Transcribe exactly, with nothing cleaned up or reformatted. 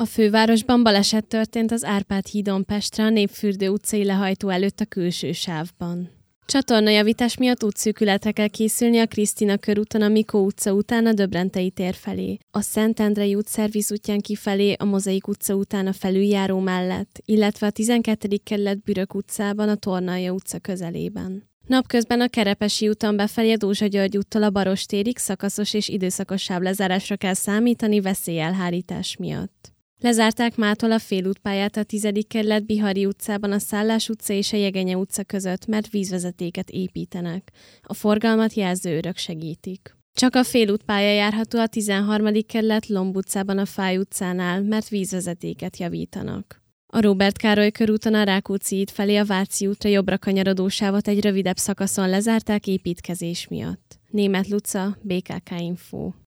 A fővárosban baleset történt az Árpád hídon Pestre a Népfürdő utcai lehajtó előtt a külső sávban. Csatornajavítás miatt útszűkületre kell készülni a Krisztina körúton a Mikó utca után a Döbrentei tér felé, a Szentendrei út Szerviz útján kifelé a Mozaik utca után a felüljáró mellett, illetve a tizenkettedik kerület Bürök utcában a Tornalja utca közelében. Napközben a Kerepesi úton befelé a Dózsa György úttól a Barostérig szakaszos és időszakos sávlezárásra kell számítani veszélyelhárítás miatt. Lezárták mától a félútpályát a tizedik kerület Bihari utcában a Szállás utca és a Jegenye utca között, mert vízvezetéket építenek. A forgalmat jelzőőrök segítik. Csak a félútpálya járható a tizenharmadik kerület Lomb utcában a Fáy utcánál, mert vízvezetéket javítanak. A Róbert Károly körúton a Rákóczi híd felé a Váci útra jobbra kanyarodó sávot egy rövidebb szakaszon lezárták építkezés miatt. Németh Luca, bé ká ká Info.